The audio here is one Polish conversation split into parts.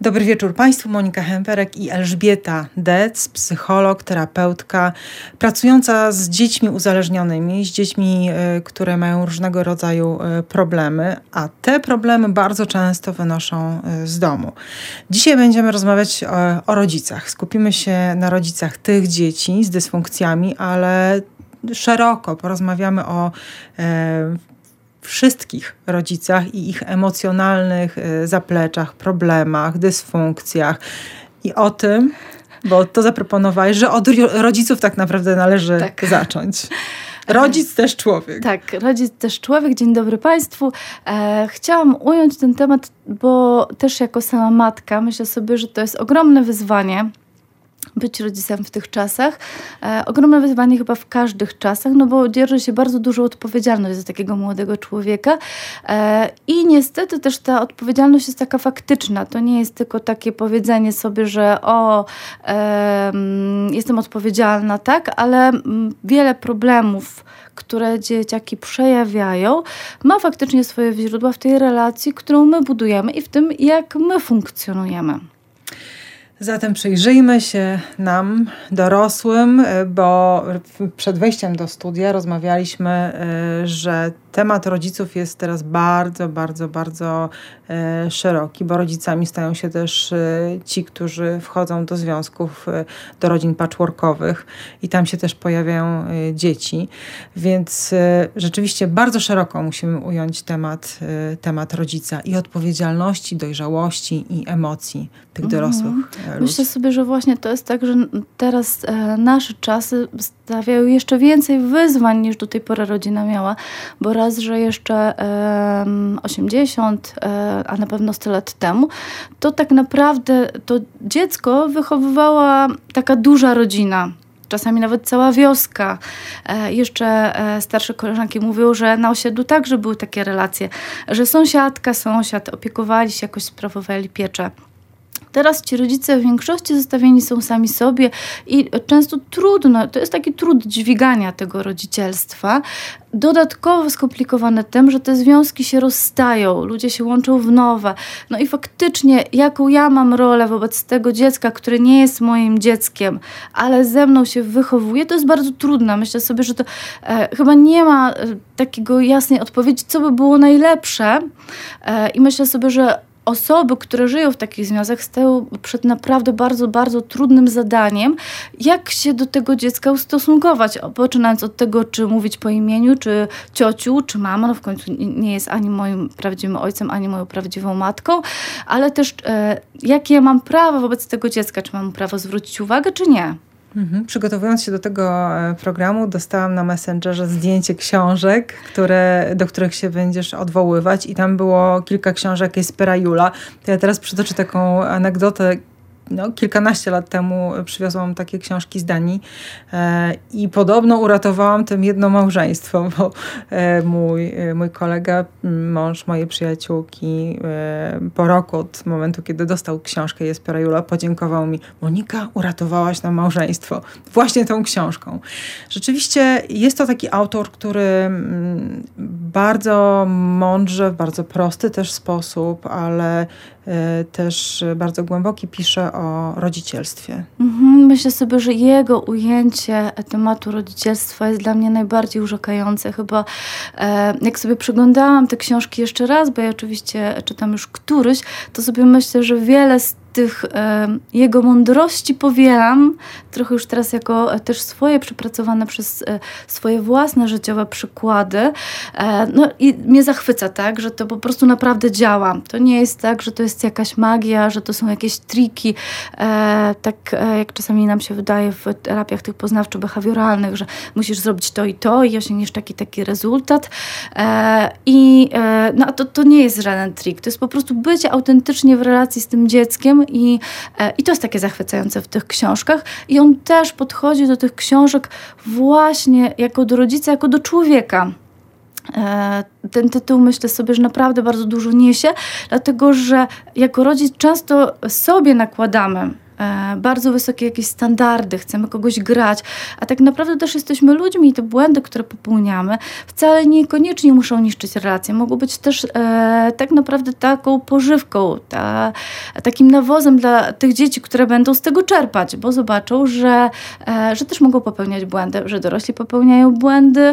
Dobry wieczór Państwu, Monika Hemperek i Elżbieta Dec, psycholog, terapeutka, pracująca z dziećmi uzależnionymi, z dziećmi, które mają różnego rodzaju problemy, a te problemy bardzo często wynoszą z domu. Dzisiaj będziemy rozmawiać o rodzicach. Skupimy się na rodzicach tych dzieci z dysfunkcjami, ale szeroko porozmawiamy o wszystkich rodzicach i ich emocjonalnych zapleczach, problemach, dysfunkcjach i o tym, bo to zaproponowałeś, że od rodziców tak naprawdę należy zacząć. Rodzic też człowiek. Tak, rodzic też człowiek. Dzień dobry Państwu. Chciałam ująć ten temat, bo też jako sama matka myślę sobie, że to jest ogromne wyzwanie być rodzicem w tych czasach. Ogromne wyzwanie chyba w każdych czasach, no bo dzierży się bardzo dużą odpowiedzialność za takiego młodego człowieka i niestety też ta odpowiedzialność jest taka faktyczna. To nie jest tylko takie powiedzenie sobie, że jestem odpowiedzialna, tak, ale wiele problemów, które dzieciaki przejawiają, ma faktycznie swoje źródła w tej relacji, którą my budujemy i w tym, jak my funkcjonujemy. Zatem przyjrzyjmy się nam, dorosłym, bo przed wejściem do studia rozmawialiśmy, że temat rodziców jest teraz bardzo, bardzo, bardzo szeroki, bo rodzicami stają się też ci, którzy wchodzą do związków, do rodzin patchworkowych i tam się też pojawiają dzieci. Więc rzeczywiście bardzo szeroko musimy ująć temat rodzica i odpowiedzialności, dojrzałości i emocji tych dorosłych ludzi. Myślę sobie, że właśnie to jest tak, że teraz nasze czasy stawiają jeszcze więcej wyzwań niż do tej pory rodzina miała, bo raz, że jeszcze 80, a na pewno 100 lat temu, to tak naprawdę to dziecko wychowywała taka duża rodzina. Czasami nawet cała wioska. Jeszcze starsze koleżanki mówią, że na osiedlu także były takie relacje, że sąsiadka, sąsiad opiekowali się, jakoś sprawowali pieczę. Teraz ci rodzice w większości zostawieni są sami sobie i często trudno, to jest taki trud dźwigania tego rodzicielstwa. Dodatkowo skomplikowane tym, że te związki się rozstają, ludzie się łączą w nowe. No i faktycznie, jaką ja mam rolę wobec tego dziecka, które nie jest moim dzieckiem, ale ze mną się wychowuje, to jest bardzo trudne. Myślę sobie, że to chyba nie ma takiego jasnej odpowiedzi, co by było najlepsze. I myślę sobie, że osoby, które żyją w takich związkach, stają przed naprawdę bardzo, bardzo trudnym zadaniem, jak się do tego dziecka ustosunkować. Poczynając od tego, czy mówić po imieniu, czy ciociu, czy mama, no w końcu nie jest ani moim prawdziwym ojcem, ani moją prawdziwą matką, ale też jakie ja mam prawo wobec tego dziecka, czy mam prawo zwrócić uwagę, czy nie. Przygotowując się do tego programu, dostałam na Messengerze zdjęcie książek, do których się będziesz odwoływać i tam było kilka książek Jespera Juula. To ja teraz przytoczę taką anegdotę. Kilkanaście lat temu przywiozłam takie książki z Danii i podobno uratowałam tym jedno małżeństwo, bo mój kolega, mąż mojej przyjaciółki, po roku od momentu, kiedy dostał książkę Jespera Juula, podziękował mi: Monika, uratowałaś nam małżeństwo właśnie tą książką. Rzeczywiście jest to taki autor, który bardzo mądrze, w bardzo prosty też sposób, ale też bardzo głęboki pisze o rodzicielstwie. Myślę sobie, że jego ujęcie tematu rodzicielstwa jest dla mnie najbardziej urzekające. Chyba jak sobie przeglądałam te książki jeszcze raz, bo ja oczywiście czytam już któryś, to sobie myślę, że wiele z tych jego mądrości powielam, trochę już teraz jako też swoje przepracowane przez swoje własne życiowe przykłady. No i mnie zachwyca, tak, że to po prostu naprawdę działa. To nie jest tak, że to jest jakaś magia, że to są jakieś triki, tak jak czasami nam się wydaje w terapiach tych poznawczo-behawioralnych, że musisz zrobić to i osiągniesz taki rezultat. No a to nie jest żaden trik. To jest po prostu bycie autentycznie w relacji z tym dzieckiem i to jest takie zachwycające w tych książkach. I on też podchodzi do tych książek właśnie jako do rodzica, jako do człowieka. Ten tytuł, myślę sobie, że naprawdę bardzo dużo niesie, dlatego że jako rodzic często sobie nakładamy bardzo wysokie jakieś standardy, chcemy kogoś grać, a tak naprawdę też jesteśmy ludźmi i te błędy, które popełniamy, wcale niekoniecznie muszą niszczyć relacje. Mogą być też tak naprawdę taką pożywką, takim nawozem dla tych dzieci, które będą z tego czerpać, bo zobaczą, że też mogą popełniać błędy, że dorośli popełniają błędy,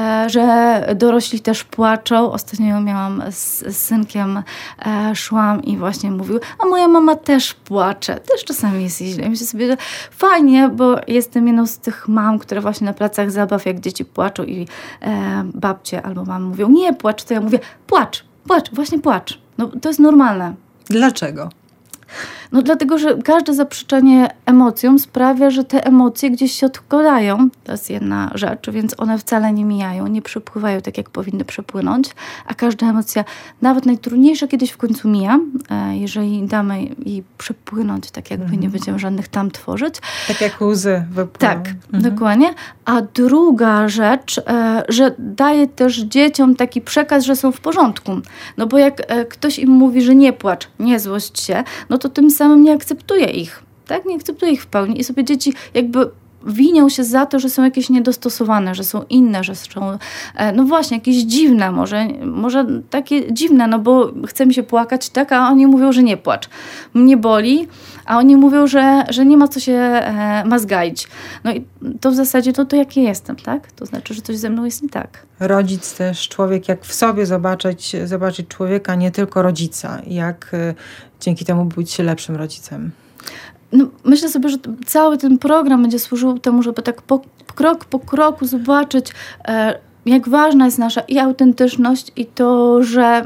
że dorośli też płaczą. Ostatnio miałam z synkiem, szłam i właśnie mówił, a moja mama też płacze, też czasami jest źle. I myślę sobie, że fajnie, bo jestem jedną z tych mam, które właśnie na placach zabaw, jak dzieci płaczą i babcie albo mamy mówią, nie płacz, to ja mówię, płacz, właśnie płacz. No, to jest normalne. Dlaczego? No dlatego, że każde zaprzeczenie emocjom sprawia, że te emocje gdzieś się odkładają. To jest jedna rzecz, więc one wcale nie mijają, nie przepływają tak, jak powinny przepłynąć, a każda emocja, nawet najtrudniejsza, kiedyś w końcu mija, jeżeli damy jej przepłynąć, tak jakby nie będziemy żadnych tam tworzyć. Tak jak łzy wypłyną. Tak, dokładnie. A druga rzecz, że daje też dzieciom taki przekaz, że są w porządku. No bo jak ktoś im mówi, że nie płacz, nie złość się, no to tym samym nie akceptuje ich. Tak? Nie akceptuje ich w pełni. I sobie dzieci jakby winią się za to, że są jakieś niedostosowane, że są inne, że są, no właśnie, jakieś dziwne, może takie dziwne, no bo chce mi się płakać, tak, a oni mówią, że nie płacz. Mnie boli, a oni mówią, że nie ma co się mazgaić. No i to w zasadzie to jaki jestem, tak? To znaczy, że coś ze mną jest nie tak. Rodzic też, człowiek, jak w sobie zobaczyć człowieka, nie tylko rodzica. Jak dzięki temu być lepszym rodzicem. No, myślę sobie, że cały ten program będzie służył temu, żeby tak krok po kroku zobaczyć, jak ważna jest nasza i autentyczność i to, że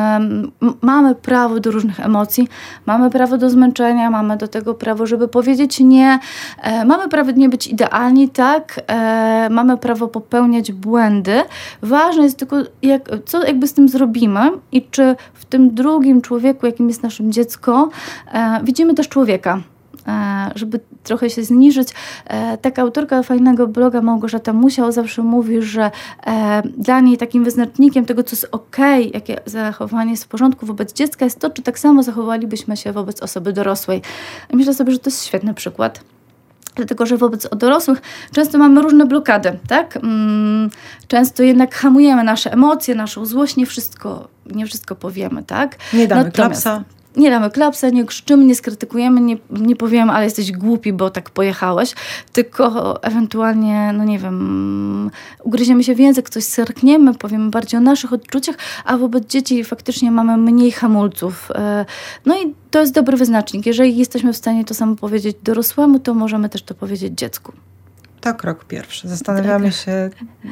mamy prawo do różnych emocji, mamy prawo do zmęczenia, mamy do tego prawo, żeby powiedzieć nie, mamy prawo nie być idealni, tak, mamy prawo popełniać błędy. Ważne jest tylko, co jakby z tym zrobimy i czy w tym drugim człowieku, jakim jest naszym dziecko, widzimy też człowieka. Żeby trochę się zniżyć. Taka autorka fajnego bloga Małgorzata Musiał zawsze mówi, że dla niej takim wyznacznikiem tego, co jest okej, jakie zachowanie jest w porządku wobec dziecka, jest to, czy tak samo zachowalibyśmy się wobec osoby dorosłej. I myślę sobie, że to jest świetny przykład. Dlatego, że wobec dorosłych często mamy różne blokady, tak? Często jednak hamujemy nasze emocje, naszą złość, nie wszystko powiemy, tak? Nie damy klapsa. Nie damy klapsa, nie krzyczymy, nie skrytykujemy, nie powiemy, ale jesteś głupi, bo tak pojechałeś, tylko ewentualnie, no nie wiem, ugryziemy się w język, coś serkniemy, powiemy bardziej o naszych odczuciach, a wobec dzieci faktycznie mamy mniej hamulców. No i to jest dobry wyznacznik. Jeżeli jesteśmy w stanie to samo powiedzieć dorosłemu, to możemy też to powiedzieć dziecku. To krok pierwszy. Zastanawiamy się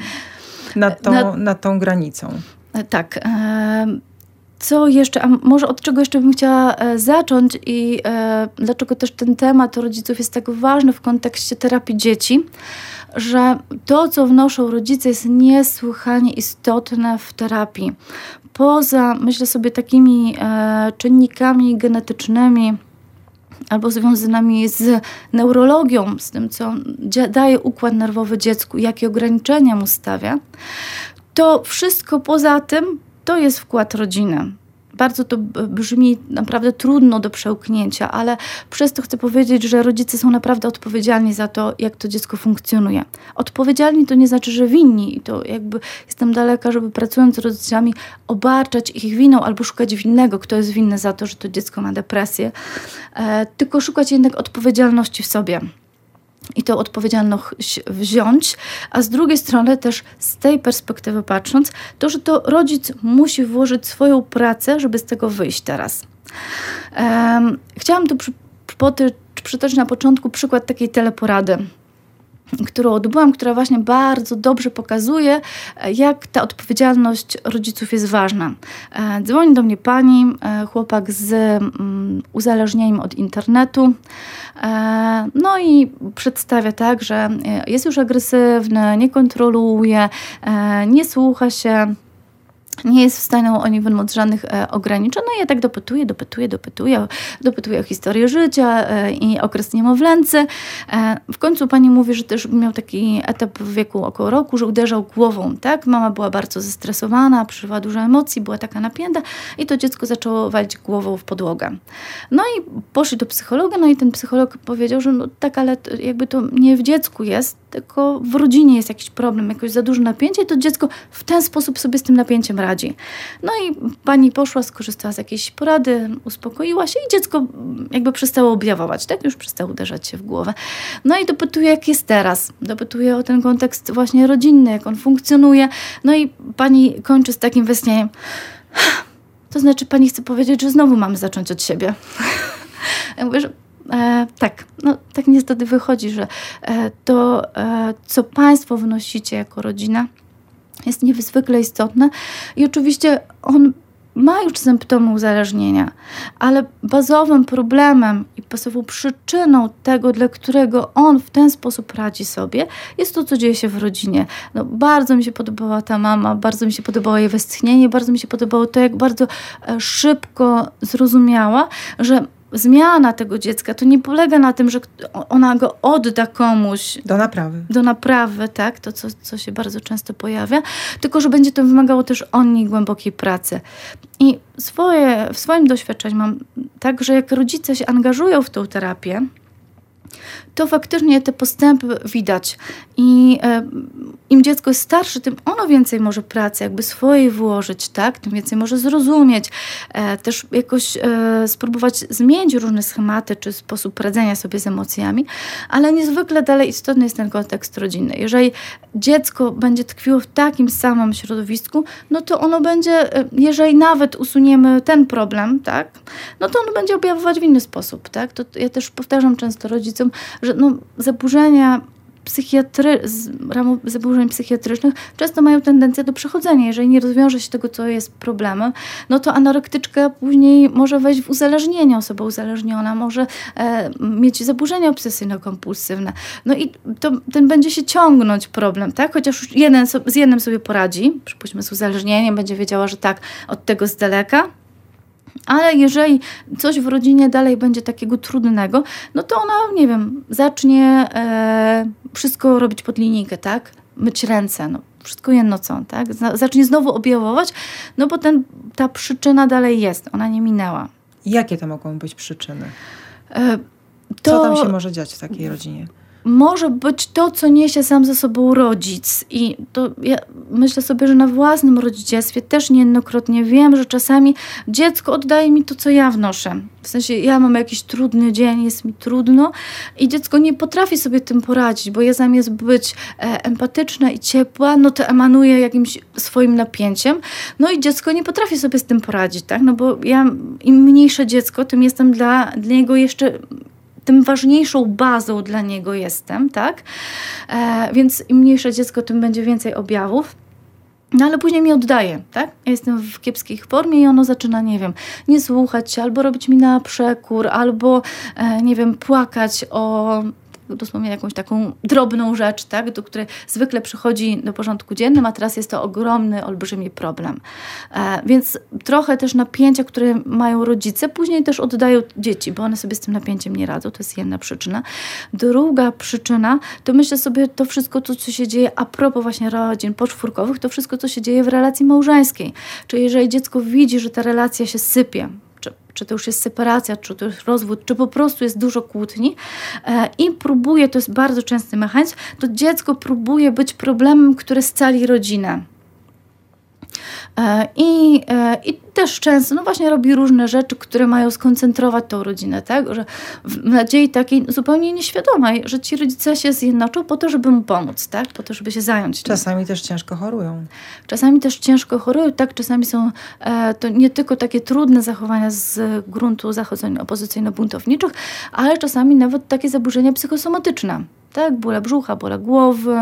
nad tą granicą. Tak. Co jeszcze, a może od czego jeszcze bym chciała zacząć i dlaczego też ten temat rodziców jest tak ważny w kontekście terapii dzieci, że to, co wnoszą rodzice, jest niesłychanie istotne w terapii. Poza, myślę sobie, takimi czynnikami genetycznymi albo związanymi z neurologią, z tym, co daje układ nerwowy dziecku, jakie ograniczenia mu stawia, to wszystko poza tym to jest wkład rodziny. Bardzo to brzmi naprawdę trudno do przełknięcia, ale przez to chcę powiedzieć, że rodzice są naprawdę odpowiedzialni za to, jak to dziecko funkcjonuje. Odpowiedzialni to nie znaczy, że winni. I to jakby jestem daleka, żeby pracując z rodzicami obarczać ich winą albo szukać winnego, kto jest winny za to, że to dziecko ma depresję. Tylko szukać jednak odpowiedzialności w sobie. I tą odpowiedzialność wziąć, a z drugiej strony też z tej perspektywy patrząc, to, że to rodzic musi włożyć swoją pracę, żeby z tego wyjść teraz. Chciałam tu przytoczyć na początku przykład takiej teleporady, którą odbyłam, która właśnie bardzo dobrze pokazuje, jak ta odpowiedzialność rodziców jest ważna. Dzwoni do mnie pani, chłopak z uzależnieniem od internetu, no i przedstawia tak, że jest już agresywny, nie kontroluje, nie słucha się, nie jest w stanie oni wymóc żadnych ograniczeń. No i ja tak dopytuję o historię życia i okres niemowlęcy. W końcu pani mówi, że też miał taki etap w wieku około roku, że uderzał głową, tak? Mama była bardzo zestresowana, przeżywała dużo emocji, była taka napięta i to dziecko zaczęło walić głową w podłogę. No i poszli do psychologa, no i ten psycholog powiedział, że no tak, ale jakby to nie w dziecku jest, tylko w rodzinie jest jakiś problem, jakoś za duże napięcie i to dziecko w ten sposób sobie z tym napięciem radzi. No i pani poszła, skorzystała z jakiejś porady, uspokoiła się i dziecko jakby przestało objawować, tak? Już przestało uderzać się w głowę. No i dopytuje, jak jest teraz. Dopytuje o ten kontekst właśnie rodzinny, jak on funkcjonuje. No i pani kończy z takim westchnieniem. To znaczy pani chce powiedzieć, że znowu mamy zacząć od siebie. Ja mówię, że tak, no tak niestety wychodzi, że to, co państwo wnosicie jako rodzina, jest niezwykle istotne i oczywiście on ma już symptomy uzależnienia, ale bazowym problemem i bazową przyczyną tego, dla którego on w ten sposób radzi sobie, jest to, co dzieje się w rodzinie. No, bardzo mi się podobała ta mama, bardzo mi się podobało jej westchnienie, bardzo mi się podobało to, jak bardzo szybko zrozumiała, że zmiana tego dziecka to nie polega na tym, że ona go odda komuś. Do naprawy, tak? To, co się bardzo często pojawia. Tylko, że będzie to wymagało też od niej głębokiej pracy. I w swoim doświadczeniu mam tak, że jak rodzice się angażują w tą terapię, to faktycznie te postępy widać. I im dziecko jest starsze, tym ono więcej może pracy jakby swojej włożyć, tak? Tym więcej może zrozumieć, też jakoś spróbować zmienić różne schematy czy sposób radzenia sobie z emocjami, ale niezwykle dalej istotny jest ten kontekst rodzinny. Jeżeli dziecko będzie tkwiło w takim samym środowisku, no to ono będzie, jeżeli nawet usuniemy ten problem, tak? No to ono będzie objawować w inny sposób, tak? To ja też powtarzam często rodzicom, że no, zaburzeń psychiatrycznych często mają tendencję do przechodzenia. Jeżeli nie rozwiąże się tego, co jest problemem, no to anorektyczka później może wejść w uzależnienie. Osoba uzależniona może mieć zaburzenia obsesyjno-kompulsywne. No i ten będzie się ciągnąć problem, tak? Chociaż już z jednym sobie poradzi, przypuśćmy z uzależnieniem, będzie wiedziała, że tak, od tego z daleka. Ale jeżeli coś w rodzinie dalej będzie takiego trudnego, no to ona, nie wiem, zacznie wszystko robić pod linijkę, tak? Myć ręce, no wszystko jedno co, tak? Zacznie znowu objawować, no bo ta przyczyna dalej jest, ona nie minęła. Jakie to mogą być przyczyny? Co tam się może dziać w takiej rodzinie? Może być to, co niesie sam ze sobą rodzic. I to ja myślę sobie, że na własnym rodzicielstwie też niejednokrotnie wiem, że czasami dziecko oddaje mi to, co ja wnoszę. W sensie ja mam jakiś trudny dzień, jest mi trudno i dziecko nie potrafi sobie tym poradzić, bo ja zamiast być empatyczna i ciepła, no to emanuję jakimś swoim napięciem. No i dziecko nie potrafi sobie z tym poradzić, tak? No bo im mniejsze dziecko, tym jestem dla niego jeszcze tym ważniejszą bazą dla niego jestem, tak? Więc im mniejsze dziecko, tym będzie więcej objawów. No ale później mi oddaje, tak? Ja jestem w kiepskiej formie i ono zaczyna, nie wiem, nie słuchać się, albo robić mi na przekór, albo, nie wiem, płakać o dosłownie jakąś taką drobną rzecz, tak, do której zwykle przychodzi do porządku dziennym, a teraz jest to ogromny, olbrzymi problem. Więc trochę też napięcia, które mają rodzice, później też oddają dzieci, bo one sobie z tym napięciem nie radzą. To jest jedna przyczyna. Druga przyczyna, to myślę sobie to wszystko, to, co się dzieje a propos właśnie rodzin poczwórkowych, to wszystko, co się dzieje w relacji małżeńskiej. Czyli jeżeli dziecko widzi, że ta relacja się sypie, czy to już jest separacja, czy to jest rozwód, czy po prostu jest dużo kłótni i próbuje, to jest bardzo częsty mechanizm, to dziecko próbuje być problemem, który scali rodzinę. I też często, no właśnie robi różne rzeczy, które mają skoncentrować tą rodzinę, tak? Że w nadziei takiej zupełnie nieświadomej, że ci rodzice się zjednoczą po to, żeby mu pomóc, tak? Po to, żeby się zająć. Czasami też ciężko chorują. Tak? Czasami są to nie tylko takie trudne zachowania z gruntu zachodzeń opozycyjno-buntowniczych, ale czasami nawet takie zaburzenia psychosomatyczne. Tak, bóle brzucha, bóle głowy,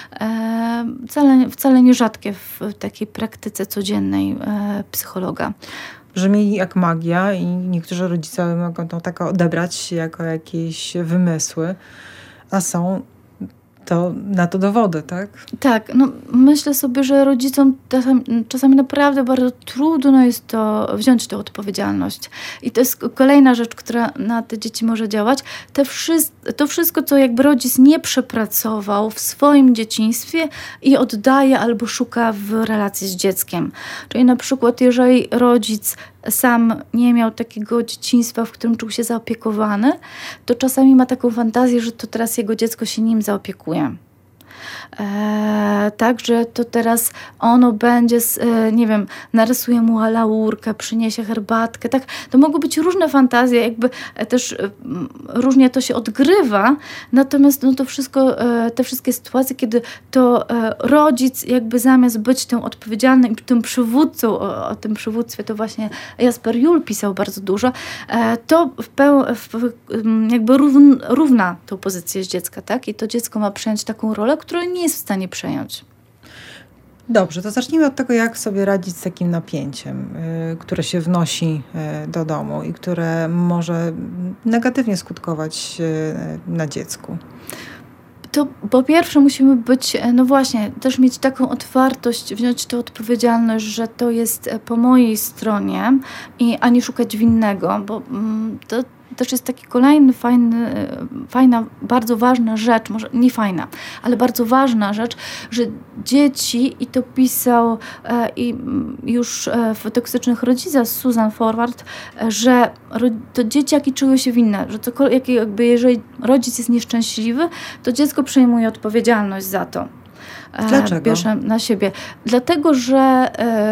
wcale nierzadkie w takiej praktyce codziennej psychologa. Brzmi jak magia i niektórzy rodzice mogą to tak odebrać jako jakieś wymysły, a są to na to dowody, tak? Tak, no myślę sobie, że rodzicom czasami naprawdę bardzo trudno jest to wziąć tę odpowiedzialność. I to jest kolejna rzecz, która na te dzieci może działać. To wszystko, co jakby rodzic nie przepracował w swoim dzieciństwie i oddaje albo szuka w relacji z dzieckiem. Czyli na przykład, jeżeli rodzic sam nie miał takiego dzieciństwa, w którym czuł się zaopiekowany, to czasami ma taką fantazję, że to teraz jego dziecko się nim zaopiekuje. Tak, że to teraz ono będzie, nie wiem, narysuje mu laurkę, przyniesie herbatkę, tak. To mogą być różne fantazje, jakby też różnie to się odgrywa, natomiast no to wszystko, te wszystkie sytuacje, kiedy to rodzic jakby zamiast być tym odpowiedzialnym i tym przywódcą, o tym przywództwie to właśnie Jasper Juhl pisał bardzo dużo, to jakby równa tą pozycję z dziecka, tak? I to dziecko ma przejąć taką rolę, którą nie jest w stanie przejąć. Dobrze, to zacznijmy od tego, jak sobie radzić z takim napięciem, które się wnosi do domu i które może negatywnie skutkować na dziecku. To po pierwsze musimy być, no właśnie, też mieć taką otwartość, wziąć tę odpowiedzialność, że to jest po mojej stronie, a nie szukać winnego, bo to też jest taki kolejny fajna, bardzo ważna rzecz, może nie fajna, ale bardzo ważna rzecz, że dzieci, i to pisał i już w Toksycznych rodzicach Susan Forward, że to dzieciaki czują się winne, że cokolwiek, jakby jeżeli rodzic jest nieszczęśliwy, to dziecko przejmuje odpowiedzialność za to. Dlaczego? Bierze na siebie. Dlatego, że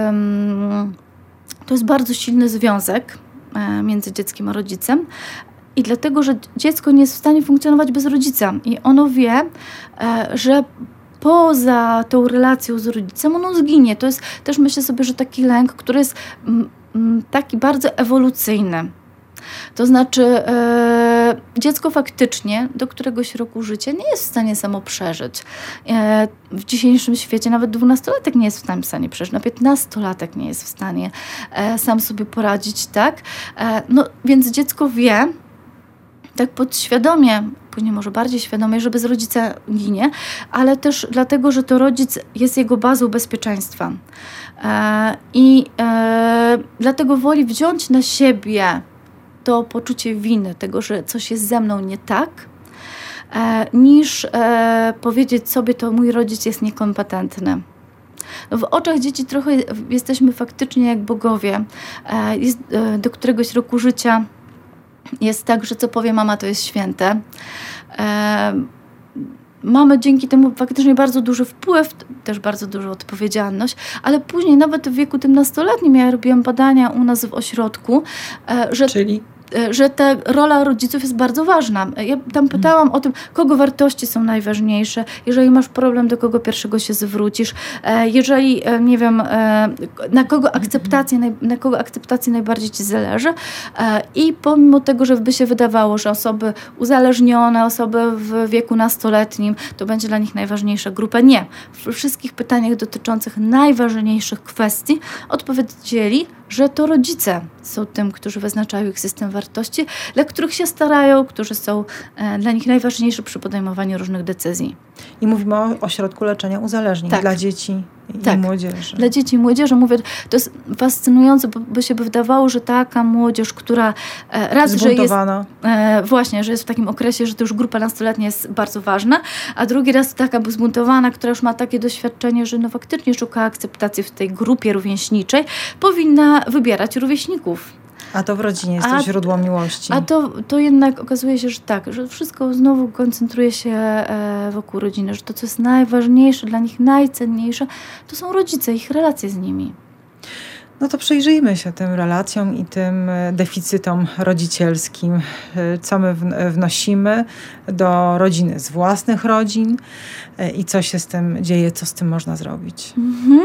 to jest bardzo silny związek między dzieckiem a rodzicem i dlatego, że dziecko nie jest w stanie funkcjonować bez rodzica i ono wie, że poza tą relacją z rodzicem ono zginie. To jest też, myślę sobie, że taki lęk, który jest taki bardzo ewolucyjny. To znaczy dziecko faktycznie do któregoś roku życia nie jest w stanie samo przeżyć. W dzisiejszym świecie nawet 12-latek nie jest w stanie przeżyć, na 15-latek nie jest w stanie sam sobie poradzić, tak? No więc dziecko wie, tak podświadomie, później może bardziej świadomie, że bez rodzica ginie, ale też dlatego, że to rodzic jest jego bazą bezpieczeństwa. I dlatego woli wziąć na siebie to poczucie winy, tego, że coś jest ze mną nie tak, niż powiedzieć sobie, to mój rodzic jest niekompetentny. W oczach dzieci trochę jesteśmy faktycznie jak bogowie. Do któregoś roku życia jest tak, że co powie mama, to jest święte. Mamy dzięki temu faktycznie bardzo duży wpływ, też bardzo dużą odpowiedzialność, ale później nawet w wieku tym nastoletnim ja robiłam badania u nas w ośrodku, że ta rola rodziców jest bardzo ważna. Ja tam pytałam o tym, kogo wartości są najważniejsze, jeżeli masz problem, do kogo pierwszego się zwrócisz, jeżeli, nie wiem, na kogo akceptacji najbardziej ci zależy. I pomimo tego, że by się wydawało, że osoby uzależnione, osoby w wieku nastoletnim, to będzie dla nich najważniejsza grupa. Nie. W wszystkich pytaniach dotyczących najważniejszych kwestii odpowiedzieli, że to rodzice są tym, którzy wyznaczają ich system wartości, dla których się starają, którzy są dla nich najważniejsi przy podejmowaniu różnych decyzji. I mówimy o ośrodku leczenia uzależnień dla dzieci i młodzieży. Dla dzieci i młodzieży, mówię, to jest fascynujące, bo by się wydawało, że taka młodzież, która zbuntowana. Że jest w takim okresie, że to już grupa nastoletnia jest bardzo ważna, a drugi raz taka zbuntowana, która już ma takie doświadczenie, że no faktycznie szuka akceptacji w tej grupie rówieśniczej, powinna wybierać rówieśników. A to w rodzinie jest to źródło miłości. A to jednak okazuje się, że tak, że wszystko znowu koncentruje się wokół rodziny, że to, co jest najważniejsze, dla nich najcenniejsze, to są rodzice, ich relacje z nimi. No to przyjrzyjmy się tym relacjom i tym deficytom rodzicielskim. Co my wnosimy do rodziny z własnych rodzin i co się z tym dzieje, co z tym można zrobić.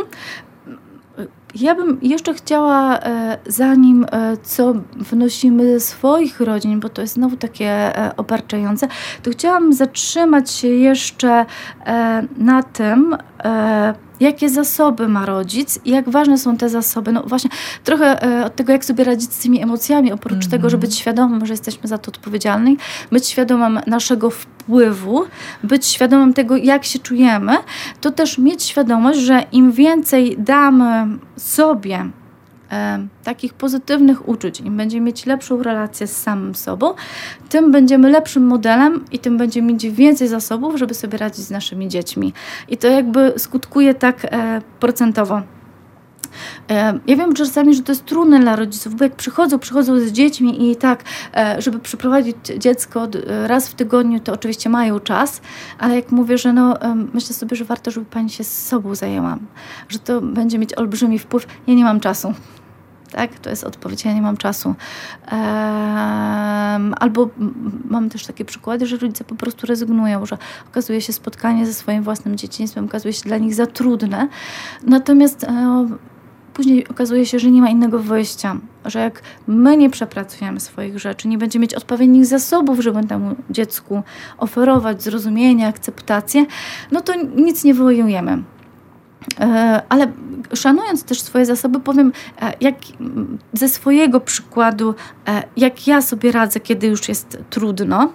Ja bym jeszcze chciała, zanim co wnosimy ze swoich rodzin, bo to jest znowu takie obarczające, to chciałam zatrzymać się jeszcze na tym, jakie zasoby ma rodzic i jak ważne są te zasoby. No właśnie trochę od tego, jak sobie radzić z tymi emocjami, oprócz tego, żeby być świadomym, że jesteśmy za to odpowiedzialni, być świadomym naszego wpływu, być świadomym tego, jak się czujemy, to też mieć świadomość, że im więcej damy sobie takich pozytywnych uczuć, im będziemy mieć lepszą relację z samym sobą, tym będziemy lepszym modelem i tym będziemy mieć więcej zasobów, żeby sobie radzić z naszymi dziećmi. I to jakby skutkuje tak procentowo. Ja wiem czasami, że to jest trudne dla rodziców, bo jak przychodzą z dziećmi i tak, żeby przyprowadzić dziecko raz w tygodniu, to oczywiście mają czas, ale jak mówię, że myślę sobie, że warto, żeby pani się z sobą zajęła, że to będzie mieć olbrzymi wpływ. Ja nie mam czasu. Tak, to jest odpowiedź, ja nie mam czasu. Albo mam też takie przykłady, że rodzice po prostu rezygnują, że okazuje się spotkanie ze swoim własnym dzieciństwem, okazuje się dla nich za trudne. Natomiast później okazuje się, że nie ma innego wyjścia, że jak my nie przepracujemy swoich rzeczy, nie będziemy mieć odpowiednich zasobów, żeby temu dziecku oferować zrozumienie, akceptację, no to nic nie wywołujemy. Ale szanując też swoje zasoby, powiem jak ze swojego przykładu, jak ja sobie radzę, kiedy już jest trudno.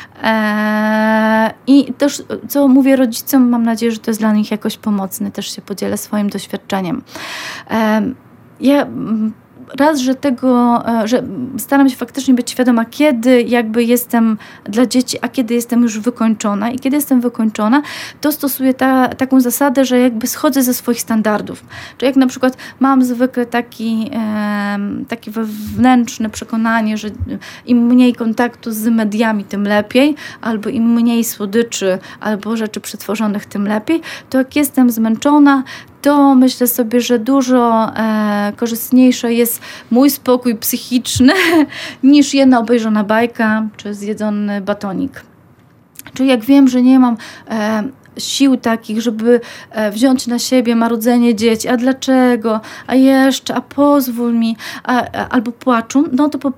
I też, co mówię rodzicom, mam nadzieję, że to jest dla nich jakoś pomocne. Też się podzielę swoim doświadczeniem. Ja raz, że staram się faktycznie być świadoma, kiedy jakby jestem dla dzieci, a kiedy jestem już wykończona. I kiedy jestem wykończona, to stosuję taką zasadę, że jakby schodzę ze swoich standardów. Czyli jak na przykład mam zwykle takie wewnętrzne przekonanie, że im mniej kontaktu z mediami, tym lepiej, albo im mniej słodyczy, albo rzeczy przetworzonych, tym lepiej, to jak jestem zmęczona, to myślę sobie, że dużo korzystniejszy jest mój spokój psychiczny niż jedna obejrzana bajka czy zjedzony batonik. Czyli jak wiem, że nie mam sił takich, żeby wziąć na siebie marudzenie dzieci, a dlaczego, a jeszcze, a pozwól mi, albo płaczą, no to po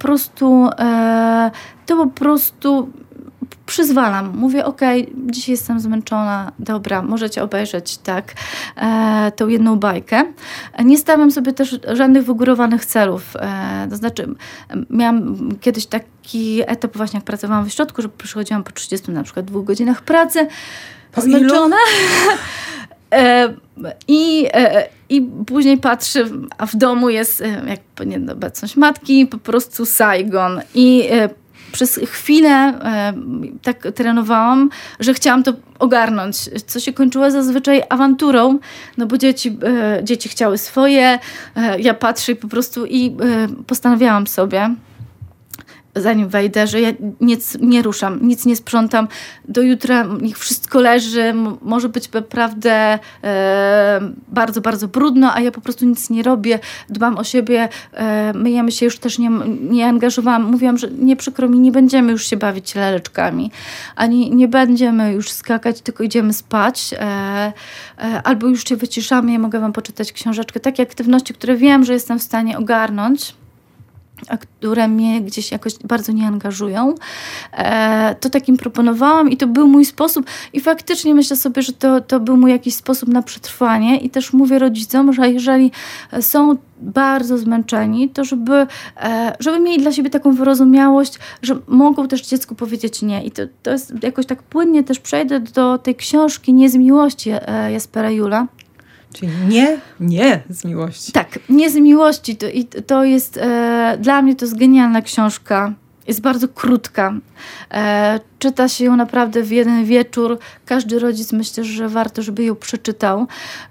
prostu przyzwalam. Mówię, okej, dzisiaj jestem zmęczona, dobra, możecie obejrzeć tą jedną bajkę. Nie stawiam sobie też żadnych wygórowanych celów. To znaczy, miałam kiedyś taki etap właśnie, jak pracowałam w ośrodku, że przychodziłam po 30 na przykład 2 godzinach pracy, zmęczona. I później patrzę, a w domu jest, jak nieobecność matki, po prostu Saigon. I przez chwilę tak trenowałam, że chciałam to ogarnąć, co się kończyło zazwyczaj awanturą, no bo dzieci chciały swoje, ja patrzę po prostu i postanawiałam sobie, zanim wejdę, że ja nic nie ruszam, nic nie sprzątam. Do jutra niech wszystko leży, może być naprawdę bardzo, bardzo brudno, a ja po prostu nic nie robię, dbam o siebie, myjemy się, już też nie angażowałam. Mówiłam, że nie, przykro mi, nie będziemy już się bawić laleczkami, ani nie będziemy już skakać, tylko idziemy spać, albo już się wyciszamy, ja mogę wam poczytać książeczkę. Takie aktywności, które wiem, że jestem w stanie ogarnąć, a które mnie gdzieś jakoś bardzo nie angażują, to takim proponowałam i to był mój sposób i faktycznie myślę sobie, że to był mój jakiś sposób na przetrwanie i też mówię rodzicom, że jeżeli są bardzo zmęczeni, to żeby mieli dla siebie taką wyrozumiałość, że mogą też dziecku powiedzieć nie. I to jest jakoś tak płynnie też przejdę do tej książki Nie z miłości Jaspera Julla. Czyli nie z miłości. Tak, nie z miłości. To jest, dla mnie to jest genialna książka. Jest bardzo krótka. Czyta się ją naprawdę w jeden wieczór. Każdy rodzic, myślę, że warto, żeby ją przeczytał.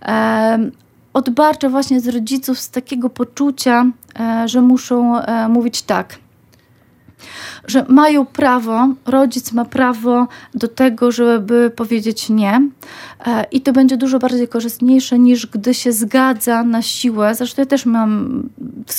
Odbarcza właśnie z rodziców z takiego poczucia, że muszą mówić tak. Że mają prawo, rodzic ma prawo do tego, żeby powiedzieć nie. I to będzie dużo bardziej korzystniejsze niż gdy się zgadza na siłę. Zresztą ja też mam w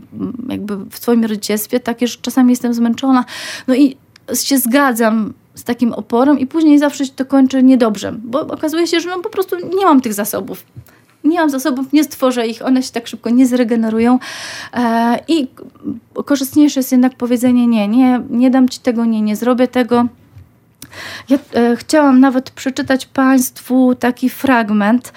swoim rodzicielstwie takie, że czasami jestem zmęczona. No i się zgadzam z takim oporem i później zawsze się to kończy niedobrze. Bo okazuje się, że po prostu nie mam tych zasobów. Nie mam zasobów, nie stworzę ich, one się tak szybko nie zregenerują i korzystniejsze jest jednak powiedzenie nie dam ci tego, nie zrobię tego. Ja chciałam nawet przeczytać Państwu taki fragment,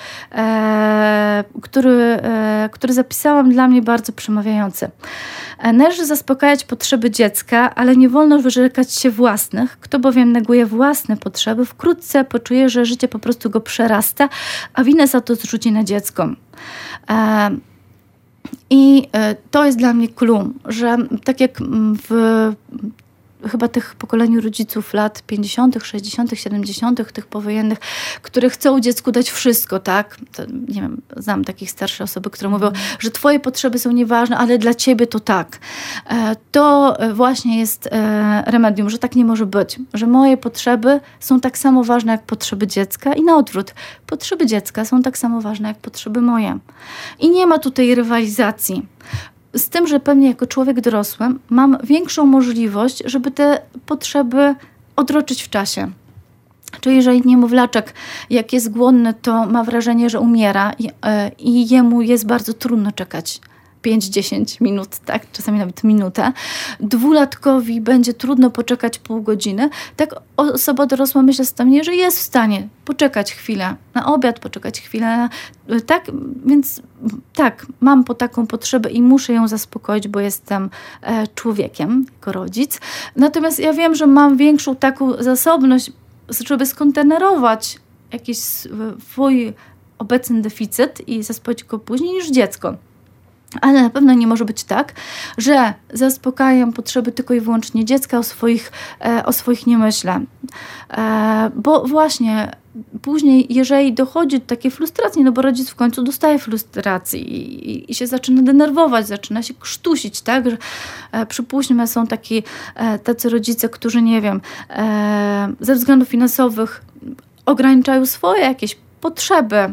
który zapisałam, dla mnie bardzo przemawiający. Należy zaspokajać potrzeby dziecka, ale nie wolno wyrzekać się własnych. Kto bowiem neguje własne potrzeby, wkrótce poczuje, że życie po prostu go przerasta, a winę za to zrzuci na dziecko. I to jest dla mnie clue, że tak jak w chyba tych pokoleniu rodziców lat 50., 60., 70., tych powojennych, które chcą dziecku dać wszystko, tak? To, nie wiem, znam takich starsze osoby, które mówią, że twoje potrzeby są nieważne, ale dla ciebie to tak. To właśnie jest remedium, że tak nie może być. Że moje potrzeby są tak samo ważne jak potrzeby dziecka i na odwrót. Potrzeby dziecka są tak samo ważne jak potrzeby moje. I nie ma tutaj rywalizacji. Z tym, że pewnie jako człowiek dorosły mam większą możliwość, żeby te potrzeby odroczyć w czasie. Czyli jeżeli niemowlaczek, jak jest głodny, to ma wrażenie, że umiera i jemu jest bardzo trudno czekać 5-10 minut, tak? Czasami nawet minutę. Dwulatkowi będzie trudno poczekać pół godziny. Tak osoba dorosła, myślę sobie, że jest w stanie poczekać chwilę na obiad, poczekać chwilę tak, więc tak, mam taką potrzebę i muszę ją zaspokoić, bo jestem człowiekiem jako rodzic. Natomiast ja wiem, że mam większą taką zasobność, żeby skontenerować jakiś swój obecny deficyt i zaspokoić go później niż dziecko. Ale na pewno nie może być tak, że zaspokajam potrzeby tylko i wyłącznie dziecka, o swoich nie myślę. Bo właśnie później, jeżeli dochodzi do takiej frustracji, no bo rodzic w końcu dostaje frustracji i się zaczyna denerwować, zaczyna się krztusić, tak? Że, przypuśćmy, są tacy rodzice, którzy, nie wiem, ze względów finansowych ograniczają swoje jakieś potrzeby,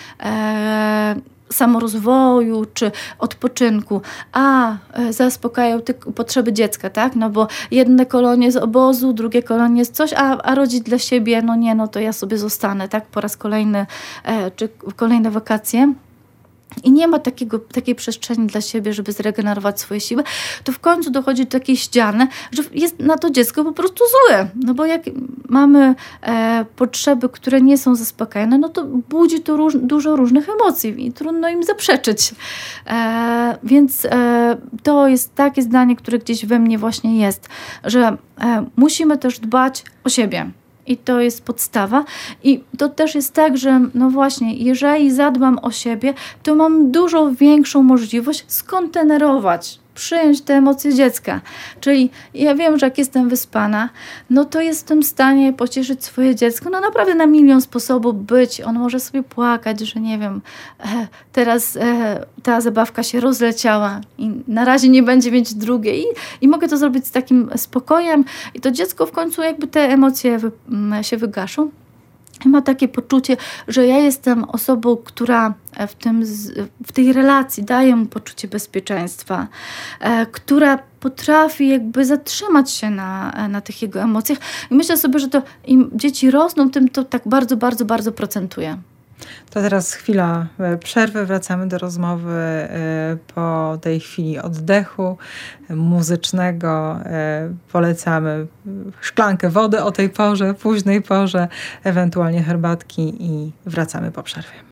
samorozwoju czy odpoczynku, a zaspokajają tylko potrzeby dziecka, tak? No bo jedne kolonie z obozu, drugie kolonie z coś, a rodzic dla siebie, no nie, no to ja sobie zostanę, tak? Po raz kolejny, czy kolejne wakacje. I nie ma takiej przestrzeni dla siebie, żeby zregenerować swoje siły, to w końcu dochodzi do takiej ściany, że jest na to dziecko po prostu złe. No bo jak mamy potrzeby, które nie są zaspokajane, no to budzi to dużo różnych emocji i trudno im zaprzeczyć. Więc to jest takie zdanie, które gdzieś we mnie właśnie jest, że musimy też dbać o siebie. I to jest podstawa. I to też jest tak, że no właśnie, jeżeli zadbam o siebie, to mam dużo większą możliwość skontenerować, przyjąć te emocje dziecka. Czyli ja wiem, że jak jestem wyspana, no to jestem w stanie pocieszyć swoje dziecko. No naprawdę na milion sposobów być. On może sobie płakać, że nie wiem, teraz ta zabawka się rozleciała i na razie nie będzie mieć drugiej. I mogę to zrobić z takim spokojem i to dziecko w końcu jakby te emocje się wygaszą. I ma takie poczucie, że ja jestem osobą, która w tej relacji daje mu poczucie bezpieczeństwa, która potrafi jakby zatrzymać się na tych jego emocjach. I myślę sobie, że to im dzieci rosną, tym to tak bardzo, bardzo, bardzo procentuje. To teraz chwila przerwy, wracamy do rozmowy po tej chwili oddechu muzycznego. Polecamy szklankę wody o tej porze, późnej porze, ewentualnie herbatki i wracamy po przerwie.